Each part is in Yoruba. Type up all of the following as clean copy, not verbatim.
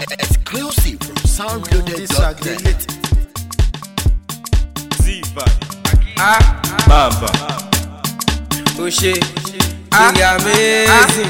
Exclusive from soundloaded.net. Bamba. Oshé, you amazing.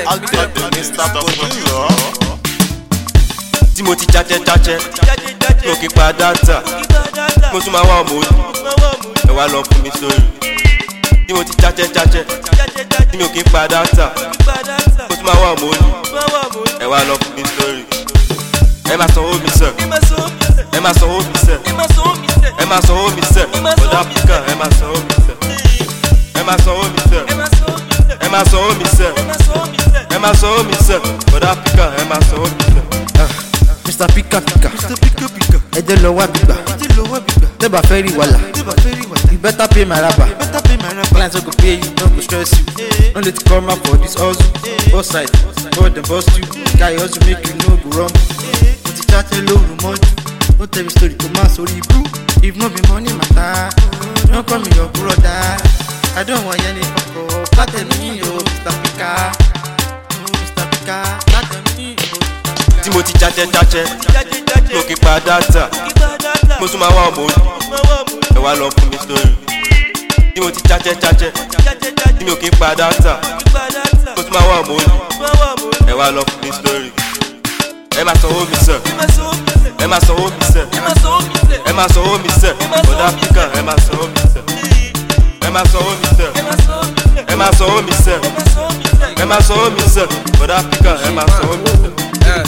Tí mo ti jájẹ́ mo kì í pa dátà, mo tún máa wá ọmọ òdì, ẹ wá lọ fún mi sórí. Tí mo ti jájẹ́ tí mo kì í pa dátà, mo tún máa wá ọmọ òdì, ẹ wá lọ fún mi sórí. Ẹ máa sanwó mi sẹ́, ẹ máa sanwó mi sẹ́, ẹ máa sanwó mi sẹ́, ọ̀dà Áfíríkà ẹ máa sanwó mi sẹ́, ẹ máa sanwó mi sẹ́, ẹ máa sanwó mi sẹ́, ẹ máa sanwó mi sẹ́, ọ̀dà Áfíríkà ẹ máa sanwó mi sẹ́. Mr. Pika Pika, ẹ jẹ́ lọ wá gbígbà, tẹ́ bá fẹ́ rí wàhálà, you better pay my rapper. Clients no go pay you, no go stress you. No let it come out for this hustle. Both side, both them bust you. Guy hustle make you no go rumble. Mo ti chatẹ lóru mọ́jú, no tell me story kò má sórí ibú. If no be money matter, no call me your brother. I don't want any fuck up, látẹ̀ mí o, Mr. Pika. Mr. Pika, látẹ̀ mí o. Tí mo ti jájẹ́ mo kì í pa dátà, mo tún máa wá ọmọ òdì, ẹ wá lọ fún mi sórí. Tí mo ti jájẹ́ tí mo kì í pa dátà, mo tún máa wá ọmọ òdì, ẹ wá lọ fún mi sórí. Ẹ máa sanwó mi sẹ́, ẹ máa sanwó mi sẹ́, ẹ máa sanwó mi sẹ́, ọ̀dà Áfíríkà ẹ máa sanwó mi sẹ́, ẹ máa sanwó mi sẹ́, ẹ máa sanwó mi sẹ́, ẹ máa sanwó mi sẹ́, ọ̀dà Áfíríkà ẹ máa sanwó mi sẹ́.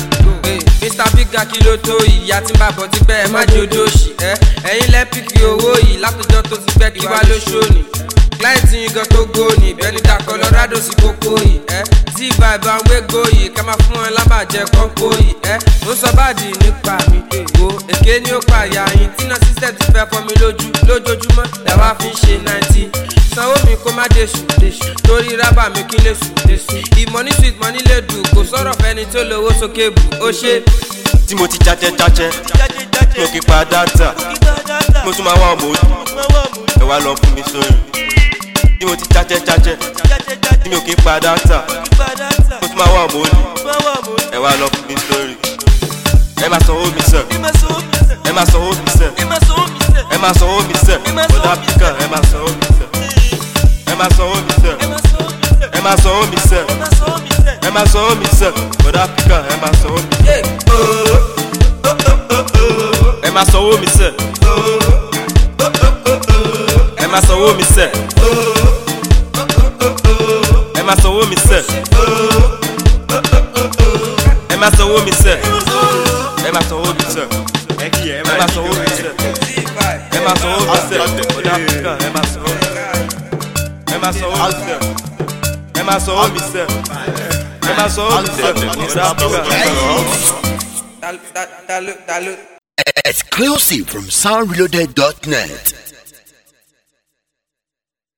Mr. Pika kí ló tó yìí, ìyá tí ń bá bọ̀ ti pẹ́ ẹ má jòdó òṣì ẹ̀yin lẹ́pìkì owó yìí látọjọ́ tó ti pẹ́ kí wá ló ṣóni client yín gan tó góòní bẹ́ẹ̀ni dá Colorado sí kókó yìí tí vibe and wégo yìí ká máa fún ẹ lábàjẹ́ kọ́ńkó yìí mo sọ báàdì nípa mi wo èké ni ó pa àyà yín tí náà system ti fẹ́ fọ́ mi lójoojúmọ́ làwa fi ń ṣe 90 sanwó mi kó má déṣù torí rábà mi kí lè sùn ìmọ̀ní sweet money lè dùn kò sọ̀rọ̀ fẹ́ni tó lówó sókè bù ó ṣe. Tí mo ti jájẹ́ mo kì í pa dátà, mo tún máa wá ọmọ òdì, ẹ wá lọ fún mi sórí. Tí mo ti jájẹ́ tí mo kì í pa dátà, mo tún máa wá ọmọ òdì, ẹ wá lọ fún mi sórí. Ẹ máa sanwó mi sẹ́, ẹ máa sanwó mi sẹ́, ẹ máa sanwó mi sẹ́, ọ̀dà Áfíríkà ẹ máa sanwó mi sẹ́, ẹ máa sanwó mi sẹ́, ẹ máa sanwó mi sẹ́, ẹ máa sanwó mi sẹ́, ọ̀dà Áfíríkà ẹ máa sanwó mi sẹ́. Ẹ máa sanwó mi sẹ́, ẹ máa sanwó mi sẹ́, ẹ máa sanwó mi sẹ́, ẹ máa sanwó mi sẹ́, ẹ máa sanwó mi sẹ́, ẹ máa sanwó mi sẹ́, ẹ máa sanwó mi sẹ́, ọ̀dà Áfíríkà ẹ máa sanwó mi sẹ́, ẹ máa sanwó mi sẹ́, ẹ máa sanwó mi sẹ́, ẹ máa sanwó mi sẹ́, ọ̀dà Áfíríkà. Exclusive from soundloaded.net.